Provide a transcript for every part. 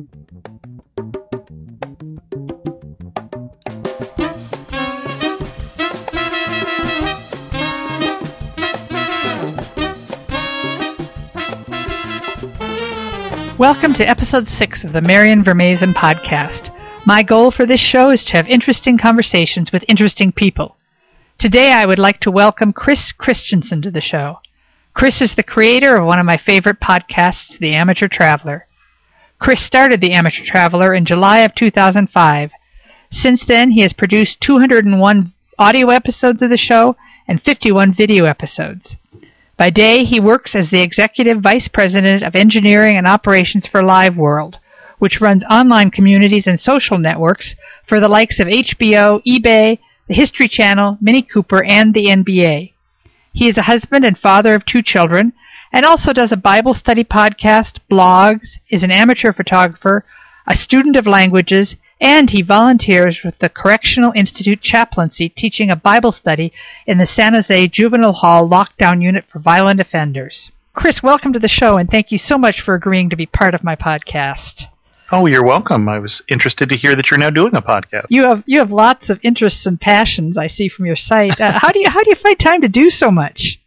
Welcome to episode 6 of the Marian Vermaisen podcast. My goal for this show is to have interesting conversations with interesting people. Today I would like to welcome Chris Christensen to the show. Chris is the creator of one of my favorite podcasts, The Amateur Traveler. Chris started The Amateur Traveler in July of 2005. Since then, he has produced 201 audio episodes of the show and 51 video episodes. By day, he works as the Executive Vice President of Engineering and Operations for LiveWorld, which runs online communities and social networks for the likes of HBO, eBay, the History Channel, Mini Cooper, and the NBA. He is a husband and father of 2 children, and also does a Bible study podcast, blogs, is an amateur photographer, a student of languages, and he volunteers with the Correctional Institute chaplaincy teaching a Bible study in the San Jose Juvenile Hall Lockdown Unit for Violent Offenders. Chris, welcome to the show, and thank you so much for agreeing to be part of my podcast. Oh, you're welcome. I was interested to hear that you're now doing a podcast. You have lots of interests and passions, I see from your site. How do you find time to do so much?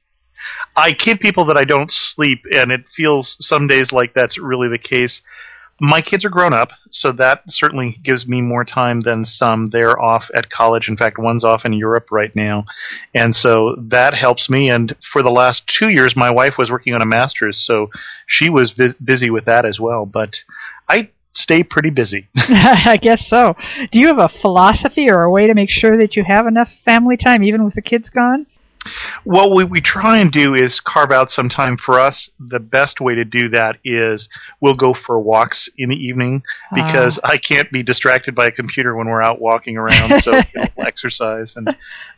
I kid people that I don't sleep, and it feels some days like that's really the case. My kids are grown up, so that certainly gives me more time than some. They're off at college. In fact, one's off in Europe right now. And so that helps me. And for the last 2 years, my wife was working on a master's, so she was busy with that as well. But I stay pretty busy. I guess so. Do you have a philosophy or a way to make sure that you have enough family time, even with the kids gone? What we try and do is carve out some time for us. The best way to do that is we'll go for walks in the evening because I can't be distracted by a computer when we're out walking around, so we'll exercise. And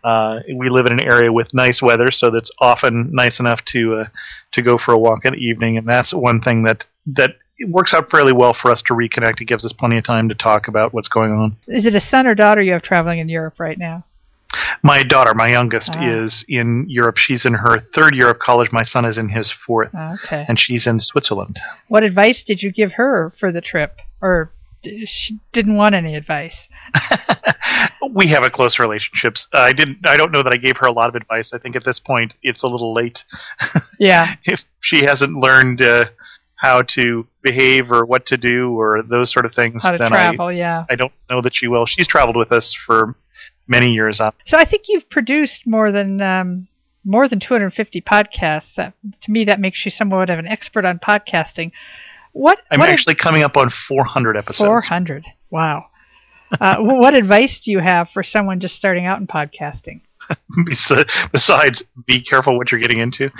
we live in an area with nice weather, so that's often nice enough to go for a walk in the evening, and that's one thing that it works out fairly well for us to reconnect. It gives us plenty of time to talk about what's going on. Is it a son or daughter you have traveling in Europe right now? My daughter, my youngest, is in Europe. She's in her 3rd year of college. My son is in his 4th, okay. And she's in Switzerland. What advice did you give her for the trip? Or she didn't want any advice? We have a close relationship. I don't know that I gave her a lot of advice. I think at this point it's a little late. Yeah. If she hasn't learned how to behave or what to do or those sort of things, how to then travel, I don't know that she will. She's traveled with us for many years. So I think you've produced more than 250 podcasts. To me, that makes you somewhat of an expert on podcasting. I'm actually coming up on 400 episodes. 400. Wow. What advice do you have for someone just starting out in podcasting? Besides, be careful what you're getting into.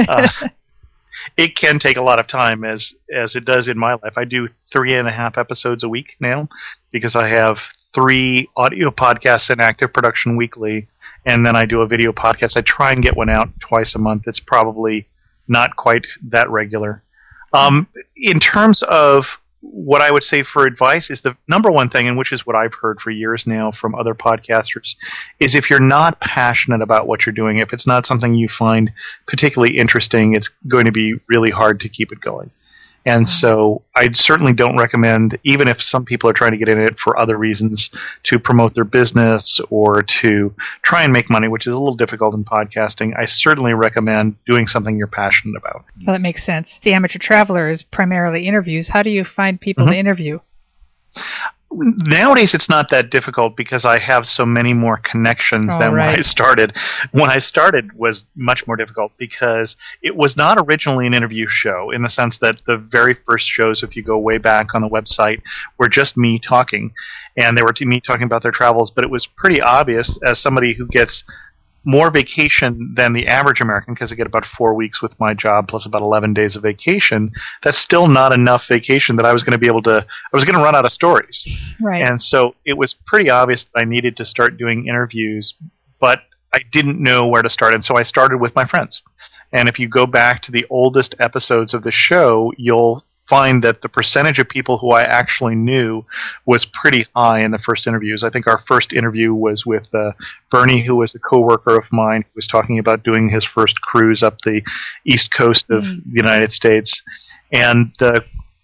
It can take a lot of time, as it does in my life. I do 3.5 episodes a week now because I have 3 audio podcasts in active production weekly, and then I do a video podcast. I try and get one out twice a month. It's probably not quite that regular. In terms of what I would say for advice is the number one thing, and which is what I've heard for years now from other podcasters, is if you're not passionate about what you're doing, if it's not something you find particularly interesting, it's going to be really hard to keep it going. And so I certainly don't recommend, even if some people are trying to get in it for other reasons, to promote their business or to try and make money, which is a little difficult in podcasting. I certainly recommend doing something you're passionate about. Well, that makes sense. The Amateur Traveler is primarily interviews. How do you find people to interview? Nowadays, it's not that difficult because I have so many more connections than when I started. When I started was much more difficult because it was not originally an interview show in the sense that the very first shows, if you go way back on the website, were just me talking. And they were me talking about their travels, but it was pretty obvious as somebody who gets more vacation than the average American, because I get about 4 weeks with my job plus about 11 days of vacation. That's still not enough vacation that I was going to run out of stories. Right. And so it was pretty obvious that I needed to start doing interviews, but I didn't know where to start. And so I started with my friends. And if you go back to the oldest episodes of the show, you'll find that the percentage of people who I actually knew was pretty high in the first interviews. I think our first interview was with Bernie, who was a coworker of mine, who was talking about doing his first cruise up the east coast of the United States. And the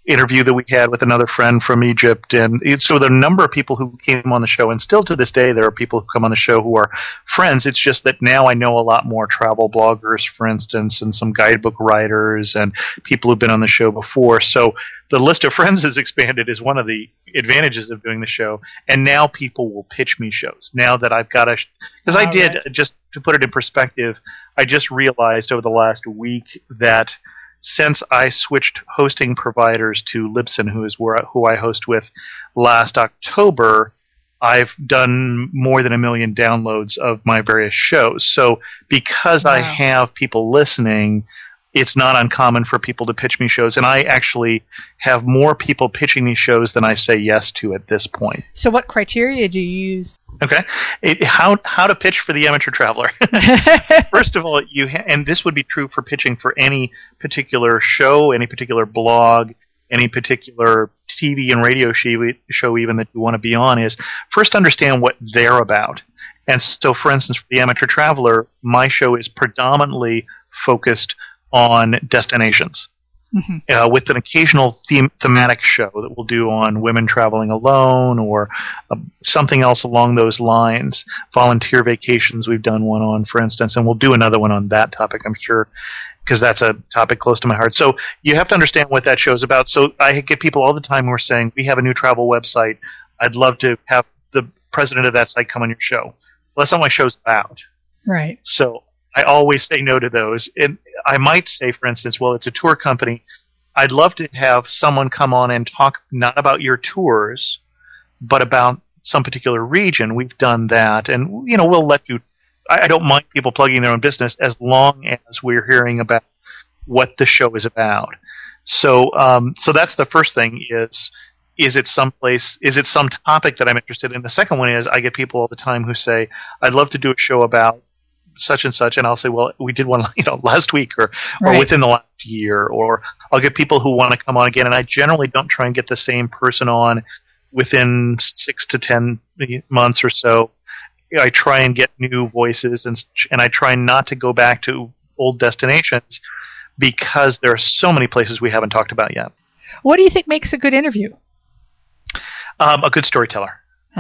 interview that we had with another friend from Egypt. And so there are a number of people who came on the show, and still to this day there are people who come on the show who are friends. It's just that now I know a lot more travel bloggers, for instance, and some guidebook writers and people who've been on the show before. So the list of friends has expanded is one of the advantages of doing the show. And now people will pitch me shows. Now that I've got because I did, just to put it in perspective, I just realized over the last week that since I switched hosting providers to Libsyn, who I host with last October, I've done more than 1 million downloads of my various shows. So because I have people listening, it's not uncommon for people to pitch me shows, and I actually have more people pitching me shows than I say yes to at this point. So what criteria do you use? Okay. How to pitch for the amateur traveler. First of all, and this would be true for pitching for any particular show, any particular blog, any particular TV and radio show even that you want to be on, is first understand what they're about. And so, for instance, for the amateur traveler, my show is predominantly focused on destinations, with an occasional thematic show that we'll do on women traveling alone or something else along those lines. Volunteer vacations, we've done one on, for instance, and we'll do another one on that topic, I'm sure, because that's a topic close to my heart. So you have to understand what that show is about. So I get people all the time who are saying, we have a new travel website. I'd love to have the president of that site come on your show. Well, that's not what my show's about. Right. So I always say no to those. And I might say, for instance, well, it's a tour company. I'd love to have someone come on and talk not about your tours, but about some particular region. We've done that. And, we'll let you – I don't mind people plugging their own business as long as we're hearing about what the show is about. So that's the first thing is it some topic that I'm interested in? The second one is I get people all the time who say, I'd love to do a show about such and such, and I'll say, well, we did one last week or within the last year, or I'll get people who want to come on again, and I generally don't try and get the same person on within 6 to 10 months or so. I try and get new voices, and I try not to go back to old destinations because there are so many places we haven't talked about yet. What do you think makes a good interview? A good storyteller.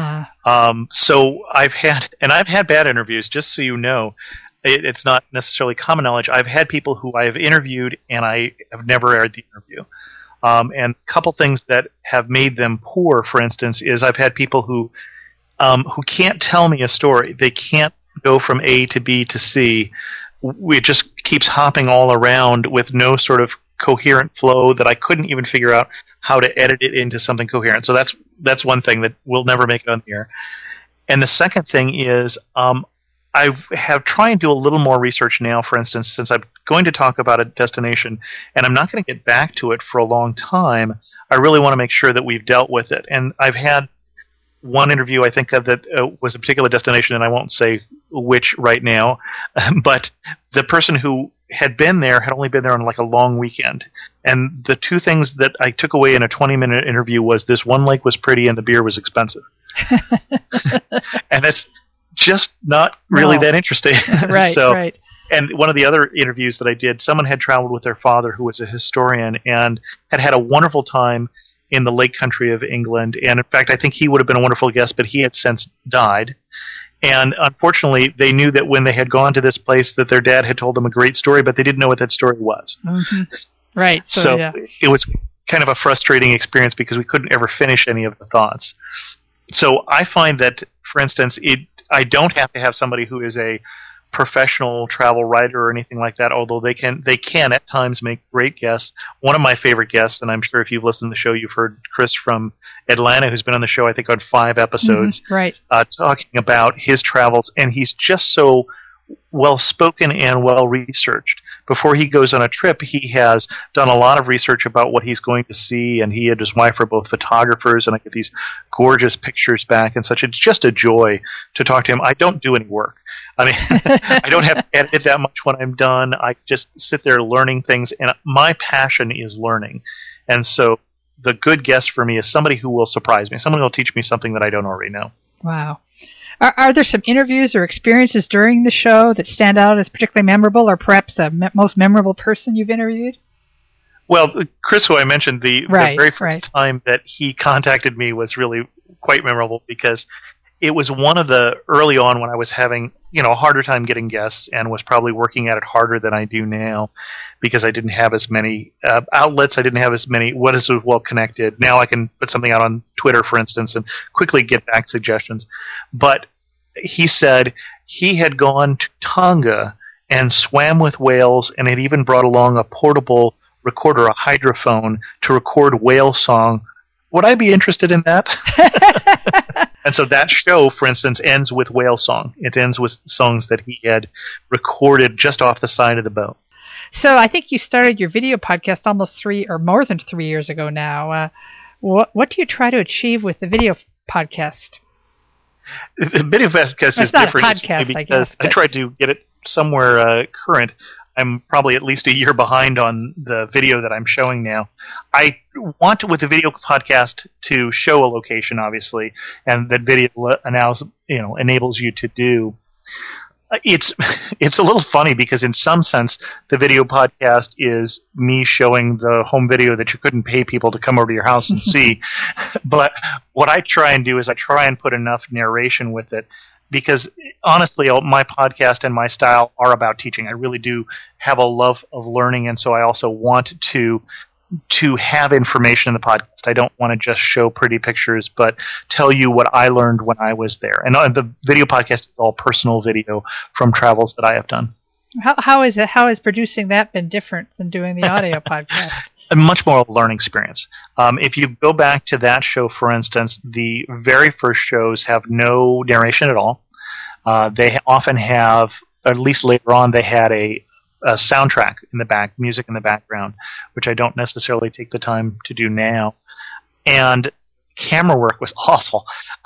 So I've had bad interviews, just so you know. It's not necessarily common knowledge. I've had people who I have interviewed and I have never aired the interview. And a couple things that have made them poor, for instance, is I've had people who can't tell me a story. They can't go from A to B to C. It just keeps hopping all around with no sort of coherent flow that I couldn't even figure out how to edit it into something coherent. So that's one thing that will never make it on the air. And the second thing is I have tried and do a little more research now, for instance, since I'm going to talk about a destination, and I'm not going to get back to it for a long time. I really want to make sure that we've dealt with it. And I've had one interview I think of that was a particular destination, and I won't say which right now, but the person who had been there had only been there on like a long weekend. And the two things that I took away in a 20-minute interview was this one lake was pretty and the beer was expensive. And that's just not really that interesting. Right, right. And one of the other interviews that I did, someone had traveled with their father who was a historian and had a wonderful time in the Lake Country of England. And in fact, I think he would have been a wonderful guest, but he had since died. And unfortunately, they knew that when they had gone to this place that their dad had told them a great story, but they didn't know what that story was. Mm-hmm. Right. So it was kind of a frustrating experience because we couldn't ever finish any of the thoughts. So I find that, for instance, I don't have to have somebody who is a professional travel writer or anything like that, although they can at times make great guests. One of my favorite guests, and I'm sure if you've listened to the show, you've heard Chris from Atlanta, who's been on the show, I think, on 5 episodes, right, talking about his travels, and he's just so well-spoken and well-researched. Before he goes on a trip, he has done a lot of research about what he's going to see, and he and his wife are both photographers, and I get these gorgeous pictures back and such. It's just a joy to talk to him. I don't do any work. I mean, I don't have to edit that much when I'm done. I just sit there learning things, and my passion is learning. And so the good guest for me is somebody who will surprise me, someone who will teach me something that I don't already know. Wow. Are there some interviews or experiences during the show that stand out as particularly memorable, or perhaps the most memorable person you've interviewed? Well, Chris, who I mentioned, the very first right. time that he contacted me was really quite memorable because it was one of the early on when I was having, a harder time getting guests and was probably working at it harder than I do now because I didn't have as many outlets. I didn't have as many what is well connected. Now I can put something out on Twitter, for instance, and quickly get back suggestions. But he said he had gone to Tonga and swam with whales and had even brought along a portable recorder, a hydrophone, to record whale song. Would I be interested in that? And so that show, for instance, ends with whale song. It ends with songs that he had recorded just off the side of the boat. So I think you started your video podcast almost 3 or more than 3 years ago now. What do you try to achieve with the video podcast? The video podcast is not different a podcast, because I tried to get it somewhere current. I'm probably at least a year behind on the video that I'm showing now. I want, with the video podcast, to show a location, obviously, and that video enables you to do. It's a little funny because in some sense the video podcast is me showing the home video that you couldn't pay people to come over to your house and see. But what I try and do is I try and put enough narration with it because honestly my podcast and my style are about teaching. I really do have a love of learning, and so I also want to have information in the podcast. I don't want to just show pretty pictures, but tell you what I learned when I was there. And the video podcast is all personal video from travels that I have done. How is it? How has producing that been different than doing the audio podcast? A much more learning experience. If you go back to that show, for instance, the very first shows have no narration at all. They often have, at least later on, they had a soundtrack in the back, music in the background, which I don't necessarily take the time to do now. And camera work was awful.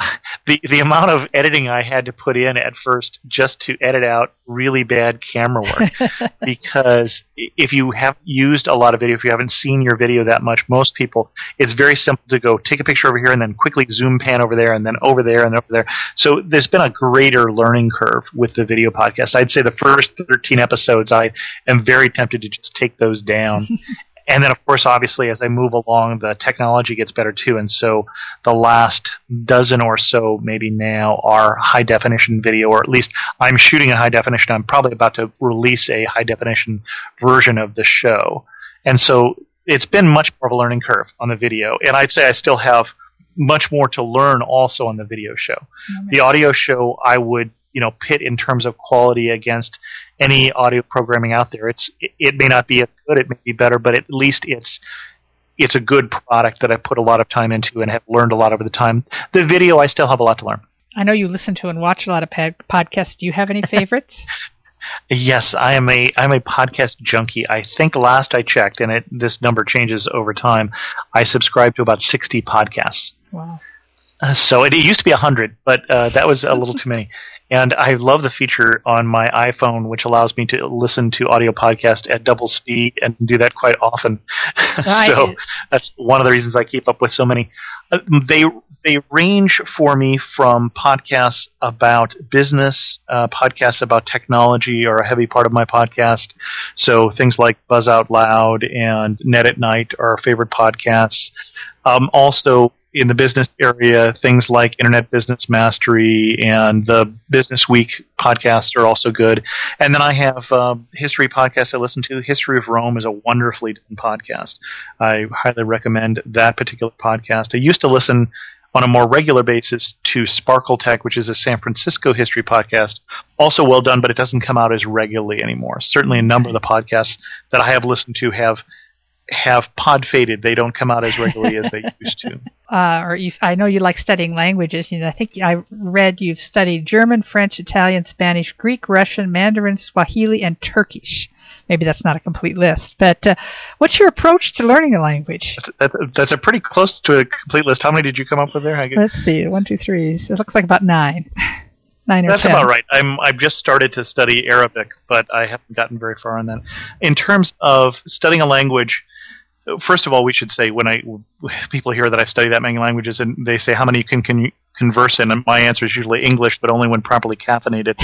The amount of editing I had to put in at first just to edit out really bad camera work. Because if you have used a lot of video, if you haven't seen your video that much, most people, it's very simple to go take a picture over here and then quickly zoom pan over there and then over there and over there. So there's been a greater learning curve with the video podcast. I'd say the first 13 episodes, I am very tempted to just take those down. And then, of course, obviously, as I move along, the technology gets better, too. And so the last dozen or so, maybe now, are high-definition video, or at least I'm shooting in high definition. I'm probably about to release a high-definition version of the show. And so it's been much more of a learning curve on the video. And I'd say I still have much more to learn also on the video show. Mm-hmm. The audio show, I would pit in terms of quality against any audio programming out there. It may not be as good, it may be better, but at least it's a good product that I put a lot of time into and have learned a lot over the time. The video, I still have a lot to learn. I know you listen to and watch a lot of podcasts. Do you have any favorites? Yes, I'm a podcast junkie. I think last I checked, and this number changes over time, I subscribe to about 60 podcasts. Wow. So it used to be 100, but that was a little too many. And I love the feature on my iPhone, which allows me to listen to audio podcast at double speed and do that quite often. So that's one of the reasons I keep up with so many. They range for me from podcasts about business, podcasts about technology are a heavy part of my podcast. So things like Buzz Out Loud and Net at Night are our favorite podcasts. Also, in the business area, things like Internet Business Mastery and the Business Week podcasts are also good. And then I have history podcasts I listen to. History of Rome is a wonderfully done podcast. I highly recommend that particular podcast. I used to listen on a more regular basis to Sparkle Tech, which is a San Francisco history podcast. Also well done, but it doesn't come out as regularly anymore. Certainly a number of the podcasts that I have listened to have pod faded. They don't come out as regularly as they used to. I know you like studying languages. I think I read you've studied German, French, Italian, Spanish, Greek, Russian, Mandarin, Swahili, and Turkish. Maybe that's not a complete list, but what's your approach to learning a language? That's a pretty close to a complete list. How many did you come up with there? Let's see, 1, 2, 3. It looks like about 9. 9 or That's 10. About right. I've just started to study Arabic, but I haven't gotten very far on that. In terms of studying a language, first of all, we should say when people hear that I've studied that many languages and they say how many you can converse in, and my answer is usually English, but only when properly caffeinated.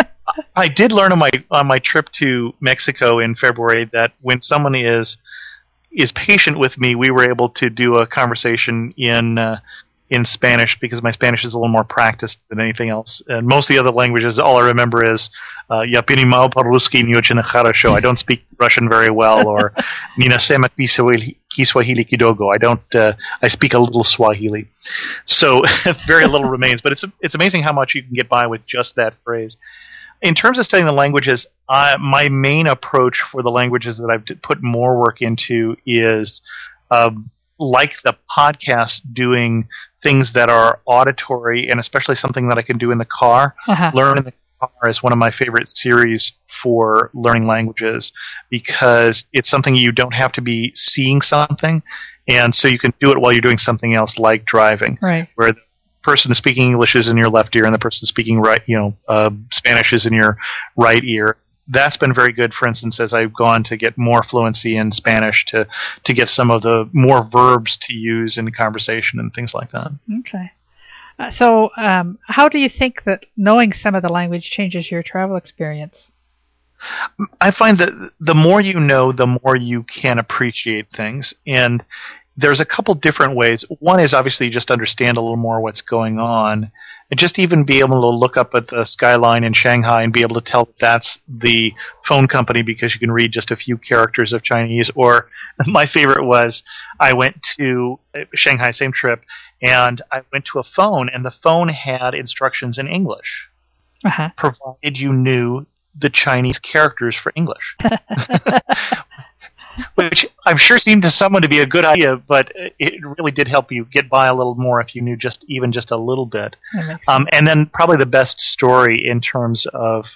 I did learn on my trip to Mexico in February that when someone is is patient with me, we were able to do a conversation in Spanish because my Spanish is a little more practiced than anything else. And most of the other languages, all I remember is "Я понимаю по-русски не очень хорошо." I don't speak Russian very well, or "Не насема кисвахили кидого." I speak a little Swahili. So very little remains, but it's amazing how much you can get by with just that phrase. In terms of studying the languages, my main approach for the languages that I've put more work into is like the podcast, doing things that are auditory, and especially something that I can do in the car. Learn in the car is one of my favorite series for learning languages because it's something you don't have to be seeing something, and so you can do it while you're doing something else, like driving. Right. Where the person speaking English is in your left ear, and the person speaking Spanish is in your right ear. That's been very good, for instance, as I've gone to get more fluency in Spanish to get some of the more verbs to use in conversation and things like that. Okay. So how do you think that knowing some of the language changes your travel experience? I find that the more you know, the more you can appreciate things. And there's a couple different ways. One is obviously just understand a little more what's going on, and just even be able to look up at the skyline in Shanghai and be able to tell that that's the phone company because you can read just a few characters of Chinese. Or my favorite was I went to Shanghai, same trip, and I went to a phone, and the phone had instructions in English, provided you knew the Chinese characters for English. Which I'm sure seemed to someone to be a good idea, but it really did help you get by a little more if you knew just a little bit. And then probably the best story in terms of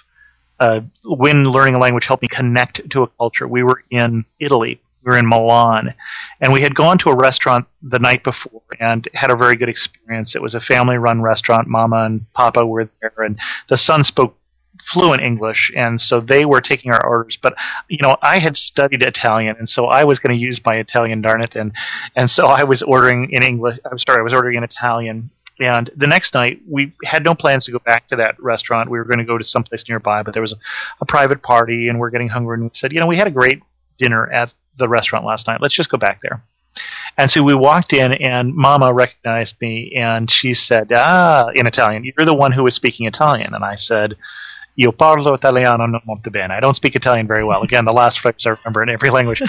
when learning a language helped me connect to a culture. We were in Italy. We were in Milan, and we had gone to a restaurant the night before and had a very good experience. It was a family-run restaurant. Mama and Papa were there, and the son spoke fluent English, and so they were taking our orders. But I had studied Italian, and so I was going to use my Italian, darn it, and so I was ordering in English. I was ordering in Italian. And the next night, we had no plans to go back to that restaurant. We were going to go to someplace nearby, but there was a private party, and we're getting hungry, and we said, we had a great dinner at the restaurant last night. Let's just go back there. And so we walked in, and Mama recognized me, and she said, in Italian, "You're the one who was speaking Italian." And I said, "Io parlo italiano non molto bene." I don't speak Italian very well. Again, the last phrase I remember in every language.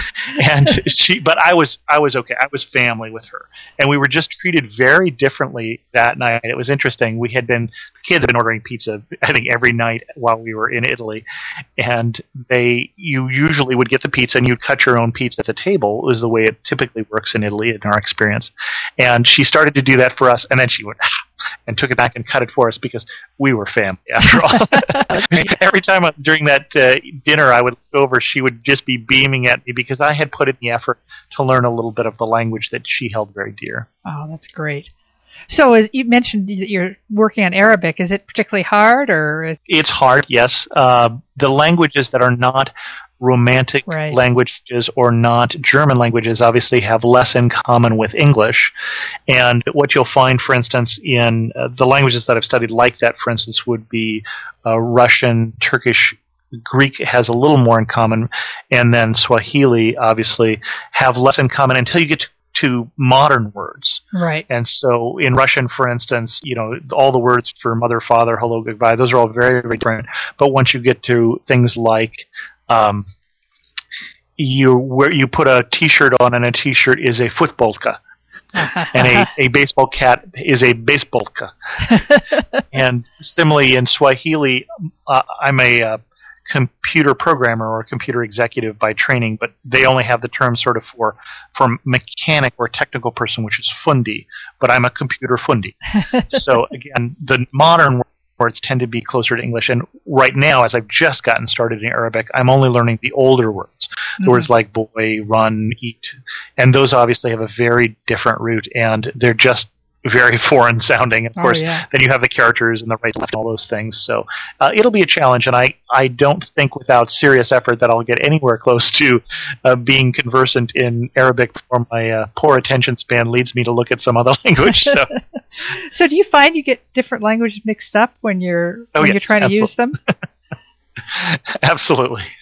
But I was okay. I was family with her, and we were just treated very differently that night. It was interesting. The kids had been ordering pizza, I think, every night while we were in Italy, and you usually would get the pizza and you'd cut your own pizza at the table. It was the way it typically works in Italy in our experience. And she started to do that for us, and then she went and took it back and cut it for us because we were family after all. Every time during that dinner I would look over, she would just be beaming at me because I had put in the effort to learn a little bit of the language that she held very dear. Oh, that's great. So you mentioned that you're working on Arabic. Is it particularly hard, or? It's hard, yes. The languages that are not Romantic languages or not German languages obviously have less in common with English. And what you'll find, for instance, in the languages that I've studied like that, for instance, would be Russian, Turkish, Greek has a little more in common, and then Swahili, obviously, have less in common until you get to modern words. Right. And so in Russian, for instance, all the words for mother, father, hello, goodbye, those are all very, very different. But once you get to things like you put a T-shirt on, and a T-shirt is a futbolka, and a baseball cap is a baseballka. And similarly, in Swahili, I'm a computer programmer or a computer executive by training, but they only have the term sort of for mechanic or technical person, which is fundi, but I'm a computer fundi. So again, the modern words tend to be closer to English. And right now, as I've just gotten started in Arabic, I'm only learning the older words. The words like boy, run, eat. And those obviously have a very different root, and they're just very foreign sounding. Of course, then you have the characters and the right, left, and all those things. So it'll be a challenge, and I don't think without serious effort that I'll get anywhere close to being conversant in Arabic before my poor attention span leads me to look at some other language. So, so do you find you get different languages mixed up when you're trying to use them? Absolutely.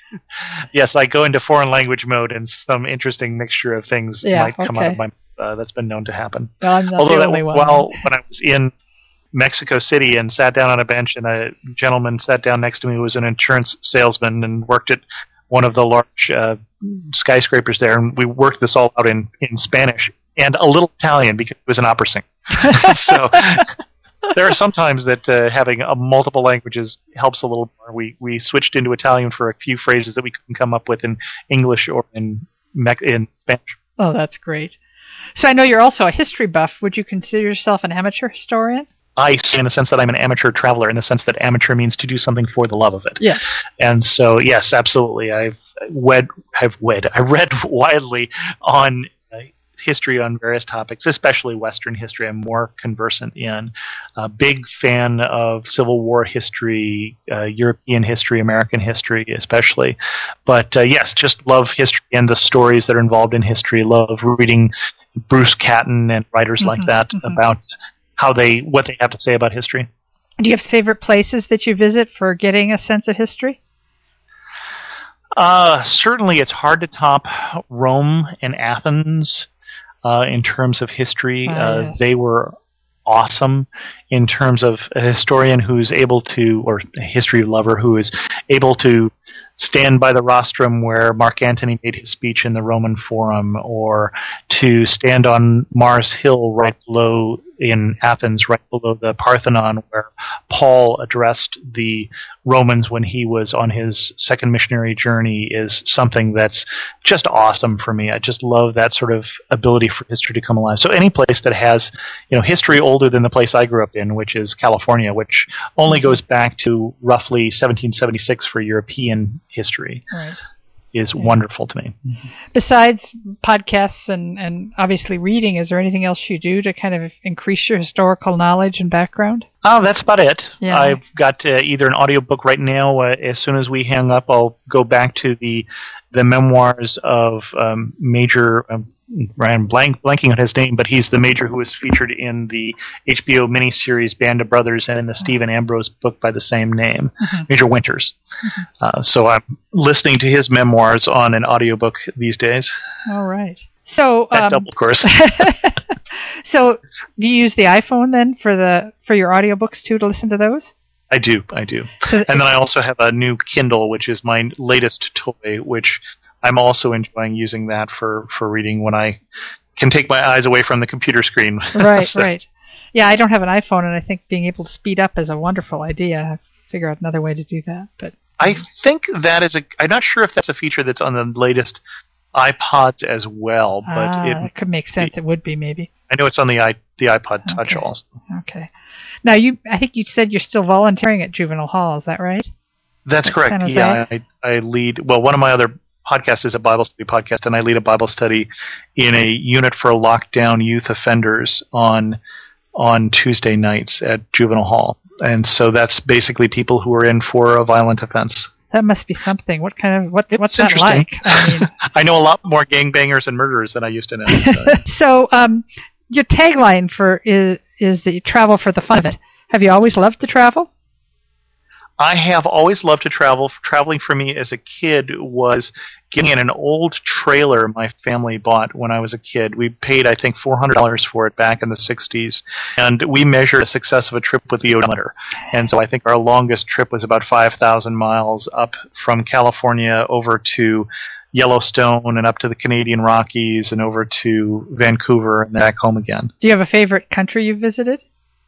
Yes, I go into foreign language mode, and some interesting mixture of things might come out of my. That's been known to happen. Well, I'm not Although the only one. Well, when I was in Mexico City and sat down on a bench, and a gentleman sat down next to me who was an insurance salesman and worked at one of the large skyscrapers there, and we worked this all out in Spanish and a little Italian because he was an opera singer. So there are some times that having multiple languages helps a little more. We switched into Italian for a few phrases that we couldn't come up with in English or in Spanish. Oh, that's great. So I know you're also a history buff. Would you consider yourself an amateur historian? I say in the sense that I'm an amateur traveler, in the sense that amateur means to do something for the love of it. Yeah. And so, yes, absolutely. I read widely on history on various topics, especially Western history. I'm more conversant in. Big fan of Civil War history, European history, American history especially. But yes, just love history and the stories that are involved in history. Love reading Bruce Catton and writers like that about what they have to say about history. Do you have favorite places that you visit for getting a sense of history? Certainly, it's hard to top Rome and Athens in terms of history. Yes. They were awesome in terms of a historian who's able to, or a history lover who is able to stand by the rostrum where Mark Antony made his speech in the Roman Forum, or to stand on Mars Hill right below in Athens, right below the Parthenon, where Paul addressed the Romans when he was on his second missionary journey, is something that's just awesome for me. I just love that sort of ability for history to come alive. So any place that has, history older than the place I grew up in, which is California, which only goes back to roughly 1776 for European history, right, is wonderful to me. Besides podcasts and obviously reading, is there anything else you do to kind of increase your historical knowledge and background? Oh, that's about it. Yeah. I've got either an audiobook right now. As soon as we hang up, I'll go back to the memoirs of Major. I'm blanking on his name, but he's the major who was featured in the HBO miniseries Band of Brothers and in the Stephen Ambrose book by the same name, Major Winters. So I'm listening to his memoirs on an audiobook these days. All right. So that double course. So do you use the iPhone then for your audiobooks too, to listen to those? I do. So and then I also have a new Kindle, which is my latest toy, which I'm also enjoying using that for reading when I can take my eyes away from the computer screen. Right, right. Yeah, I don't have an iPhone, and I think being able to speed up is a wonderful idea. I have to figure out another way to do that. But I think that is I'm not sure if that's a feature that's on the latest iPods as well, but it could make sense. It would be, maybe. I know it's on the iPod Touch also. Okay. Now, I think you said you're still volunteering at Juvenile Hall. Is that right? That's correct. Yeah, I lead. Well, one of my other podcasts is a Bible study podcast, and I lead a Bible study in a unit for lockdown youth offenders on Tuesday nights at Juvenile Hall. And so that's basically people who are in for a violent offense. That must be something. What's that like? I mean, I know a lot more gangbangers and murderers than I used to know. So your tagline is the travel for the fun of it. Have you always loved to travel? I have always loved to travel. Traveling for me as a kid was getting in an old trailer my family bought when I was a kid. We paid, I think, $400 for it back in the 60s. And we measured the success of a trip with the odometer. And so I think our longest trip was about 5,000 miles up from California over to Yellowstone and up to the Canadian Rockies and over to Vancouver and back home again. Do you have a favorite country you've visited?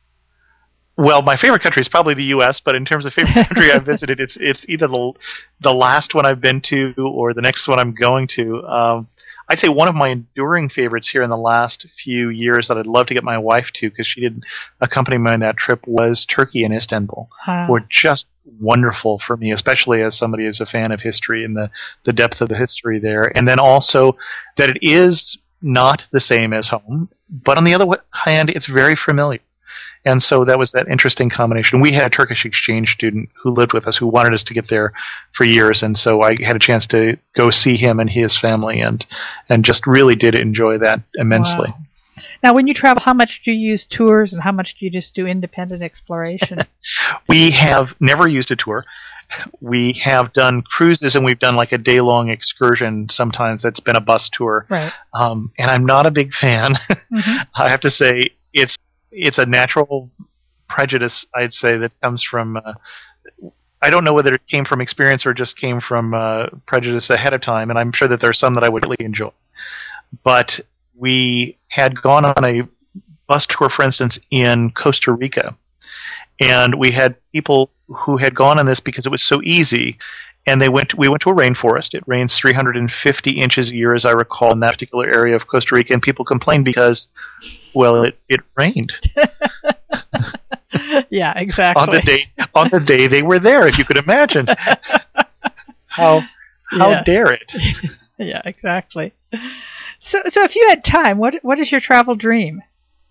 Well, my favorite country is probably the U.S., but in terms of favorite country I've visited, it's either the last one I've been to or the next one I'm going to. I'd say one of my enduring favorites here in the last few years that I'd love to get my wife to, because she didn't accompany me on that trip, was Turkey and Istanbul. Were just wonderful for me, especially as somebody who's a fan of history and the depth of the history there. And then also that it is not the same as home, but on the other hand, it's very familiar. And so that was that interesting combination. We had a Turkish exchange student who lived with us who wanted us to get there for years, and so I had a chance to go see him and his family and just really did enjoy that immensely. Wow. Now, when you travel, how much do you use tours and how much do you just do independent exploration? We have never used a tour. we have done cruises, and we've done like a day-long excursion sometimes that's been a bus tour. Right. And I'm not a big fan. Mm-hmm. I have to say it's a natural prejudice, I'd say, that comes from I don't know whether it came from experience or just came from prejudice ahead of time, and I'm sure that there's some that I would really enjoy. But we had gone on a bus tour, for instance, in Costa Rica, and we had people who had gone on this because it was so easy, and we went to a rainforest. It rains 350 inches a year, as I recall, in that particular area of Costa Rica, and people complained because, well, it rained. Yeah, exactly. On the day they were there, if you could imagine. How dare it? Yeah, exactly. So if you had time, what is your travel dream?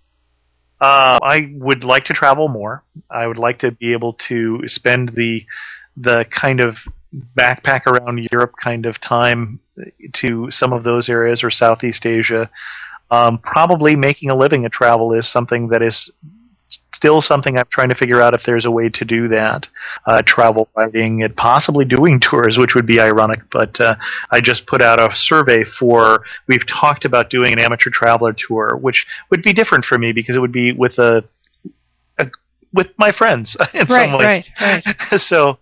I would like to travel more. I would like to be able to spend the kind of backpack around Europe kind of time to some of those areas, or Southeast Asia. Probably making a living at travel is something that is still something I'm trying to figure out if there's a way to do that. Travel writing and possibly doing tours, which would be ironic, but I just put out a survey we've talked about doing an amateur traveler tour, which would be different for me because it would be with with my friends in some ways. Right. So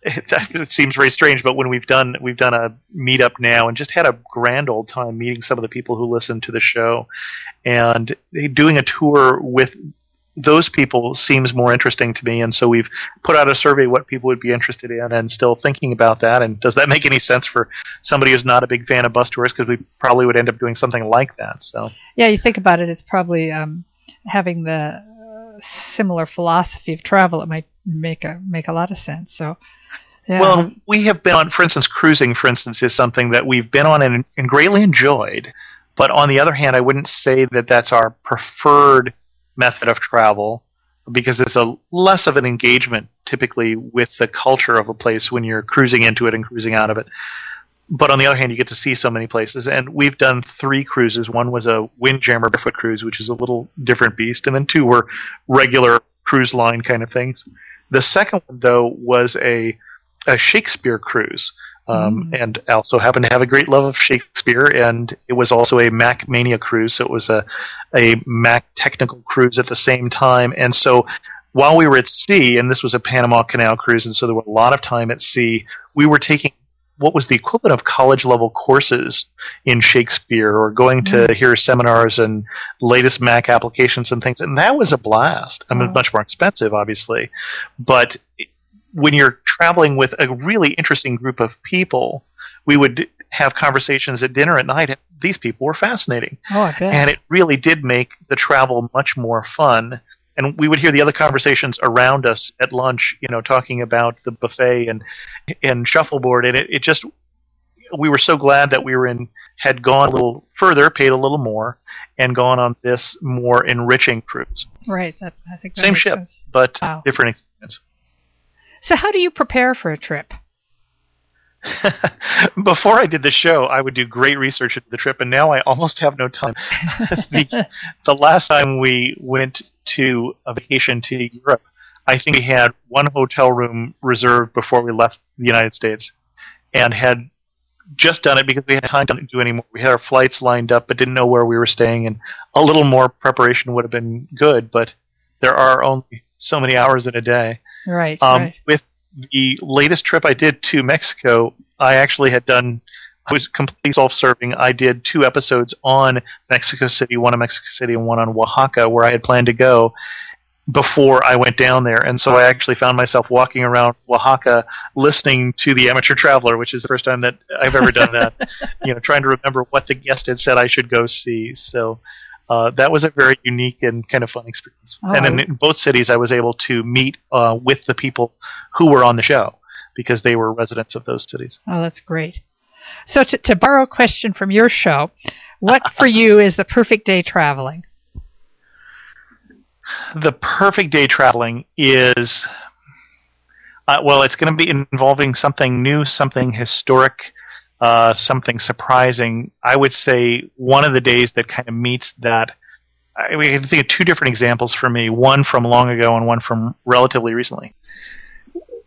it seems very strange, but when we've done a meetup now and just had a grand old time meeting some of the people who listen to the show, and doing a tour with those people seems more interesting to me, and so we've put out a survey what people would be interested in, and still thinking about that. And does that make any sense for somebody who's not a big fan of bus tours? Because we probably would end up doing something like that. So yeah, you think about it, it's probably having the similar philosophy of travel. It might make a lot of sense. So yeah. Well, we have been on, for instance, cruising, for instance, is something that we've been on and greatly enjoyed. But on the other hand, I wouldn't say that that's our preferred method of travel, because it's a less of an engagement typically with the culture of a place when you're cruising into it and cruising out of it. But on the other hand, you get to see so many places, and we've done 3 cruises. One was a Windjammer barefoot cruise, which is a little different beast, and then 2 were regular cruise line kind of things. The second one, though, was a Shakespeare cruise, and I also happen to have a great love of Shakespeare, and it was also a Mac Mania cruise, so it was a Mac technical cruise at the same time. And so while we were at sea, and this was a Panama Canal cruise, and so there was a lot of time at sea, we were taking what was the equivalent of college-level courses in Shakespeare, or going to hear seminars and latest Mac applications and things, and that was a blast. I mean, much more expensive, obviously, but when you're traveling with a really interesting group of people, we would have conversations at dinner at night. These people were fascinating. Oh, I bet. And it really did make the travel much more fun. And we would hear the other conversations around us at lunch, talking about the buffet and shuffleboard. And it just, we were so glad that had gone a little further, paid a little more, and gone on this more enriching cruise. Right. I think that same ship, sense. But different experience. So how do you prepare for a trip? Before I did the show, I would do great research into the trip, and now I almost have no time. The last time we went to a vacation to Europe, I think we had one hotel room reserved before we left the United States, and had just done it because we had time to do any more. We had our flights lined up, but didn't know where we were staying, and a little more preparation would have been good, but there are only so many hours in a day. Right. With the latest trip I did to Mexico, I was completely self-serving. I did 2 episodes on Mexico City, one on Mexico City and one on Oaxaca, where I had planned to go before I went down there. And so I actually found myself walking around Oaxaca listening to the Amateur Traveler, which is the first time that I've ever done that, trying to remember what the guest had said I should go see. So that was a very unique and kind of fun experience. And then in both cities, I was able to meet with the people who were on the show, because they were residents of those cities. Oh, that's great. So to borrow a question from your show, what for you is the perfect day traveling? The perfect day traveling is, it's going to be involving something new, something historic, something surprising. I would say one of the days that kind of meets that, we can think of 2 different examples for me, one from long ago and one from relatively recently.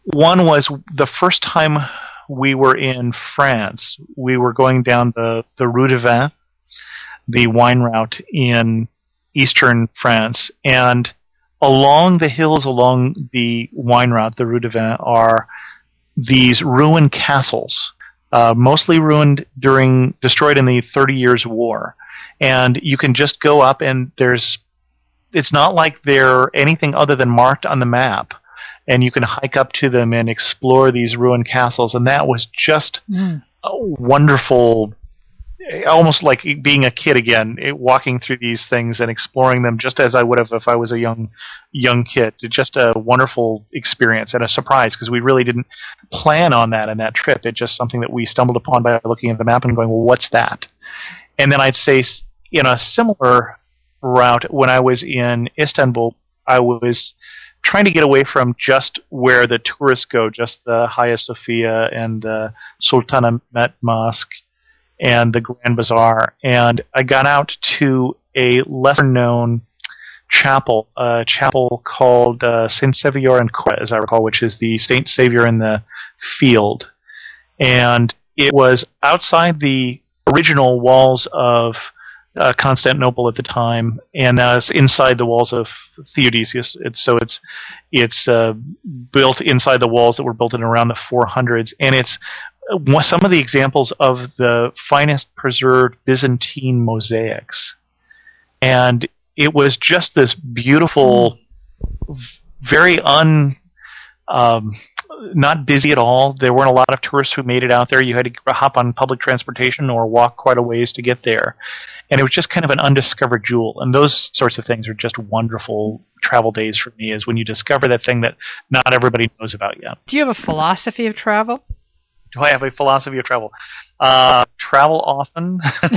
One was the first time we were in France. We were going down the Rue de Vin, the wine route in eastern France, and along the hills along the wine route, the Rue de Vin, are these ruined castles, mostly destroyed in the 30 Years' War. And you can just go up, and it's not like they're anything other than marked on the map. And you can hike up to them and explore these ruined castles. And that was just a wonderful, almost like being a kid again, walking through these things and exploring them just as I would have if I was a young kid. It's just a wonderful experience and a surprise, because we really didn't plan on that in that trip. It's just something that we stumbled upon by looking at the map and going, well, what's that? And then I'd say in a similar route, when I was in Istanbul, I was trying to get away from just where the tourists go, just the Hagia Sophia and the Sultanahmet Mosque and the Grand Bazaar. And I got out to a lesser-known chapel, a chapel called Saint Savior in Kora, as I recall, which is the Saint Savior in the Field. And it was outside the original walls of Constantinople at the time, and it's inside the walls of Theodosius. It's built inside the walls that were built in around the 400s, and it's some of the examples of the finest preserved Byzantine mosaics. And it was just this beautiful, very not busy at all. There weren't a lot of tourists who made it out there. You had to hop on public transportation or walk quite a ways to get there. And it was just kind of an undiscovered jewel. And those sorts of things are just wonderful travel days for me, is when you discover that thing that not everybody knows about yet. Do you have a philosophy of travel? Do I have a philosophy of travel? Travel often.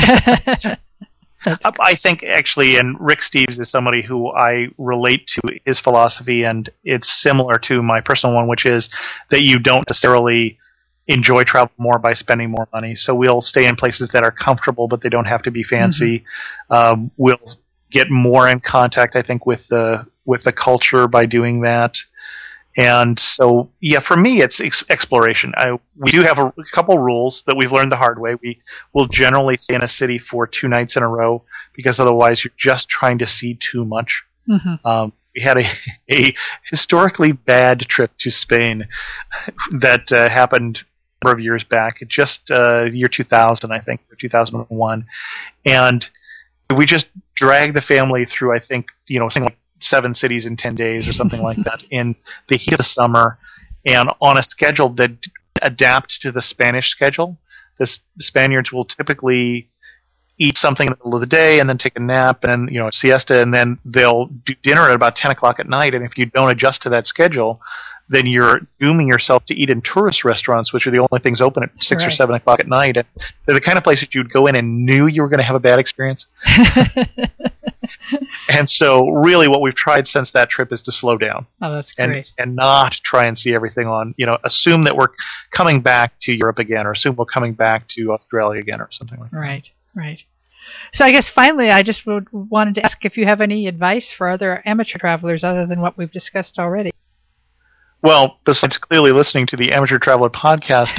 I think, actually, and Rick Steves is somebody who I relate to his philosophy, and it's similar to my personal one, which is that you don't necessarily enjoy travel more by spending more money. So we'll stay in places that are comfortable, but they don't have to be fancy. Mm-hmm. We'll get more in contact, I think, with the culture by doing that. And so, yeah, for me, it's exploration. We do have a couple rules that we've learned the hard way. We will generally stay in a city for 2 nights in a row, because otherwise you're just trying to see too much. Mm-hmm. We had a historically bad trip to Spain that happened a number of years back, just year 2000, I think, or 2001. And we just dragged the family through, I think, something like 7 cities in 10 days or something like that in the heat of the summer, and on a schedule that adapt to the Spanish schedule. The Spaniards will typically eat something in the middle of the day and then take a nap and a siesta, and then they'll do dinner at about 10 o'clock at night. And if you don't adjust to that schedule, then you're dooming yourself to eat in tourist restaurants, which are the only things open at 6 or 7 o'clock at night. And they're the kind of places you'd go in and knew you were going to have a bad experience. And so really what we've tried since that trip is to slow down. Oh, that's great. And not try and see everything on, assume that we're coming back to Europe again, or assume we're coming back to Australia again, or something like that. Right. So I guess finally I just wanted to ask if you have any advice for other amateur travelers other than what we've discussed already. Well, besides clearly listening to the Amateur Traveler podcast,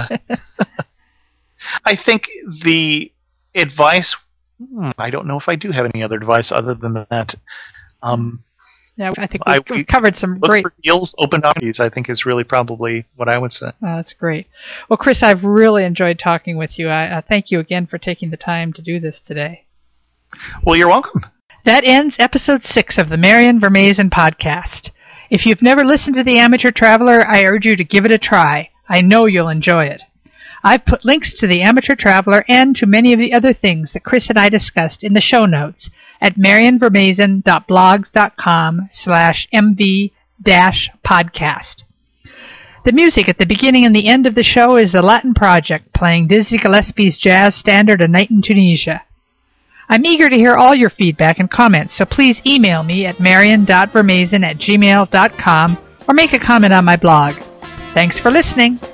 I think the advice, I don't know if I do have any other advice other than that. Yeah, I think we've covered some great... Look for deals, open opportunities, I think, is really probably what I would say. Oh, that's great. Well, Chris, I've really enjoyed talking with you. I thank you again for taking the time to do this today. Well, you're welcome. That ends episode 6 of the Marian Vermezen podcast. If you've never listened to The Amateur Traveler, I urge you to give it a try. I know you'll enjoy it. I've put links to The Amateur Traveler and to many of the other things that Chris and I discussed in the show notes at marianvermezen.blogs.com/mv-podcast. The music at the beginning and the end of the show is the Latin Project, playing Dizzy Gillespie's jazz standard A Night in Tunisia. I'm eager to hear all your feedback and comments, so please email me at marian.vermezen@gmail.com or make a comment on my blog. Thanks for listening.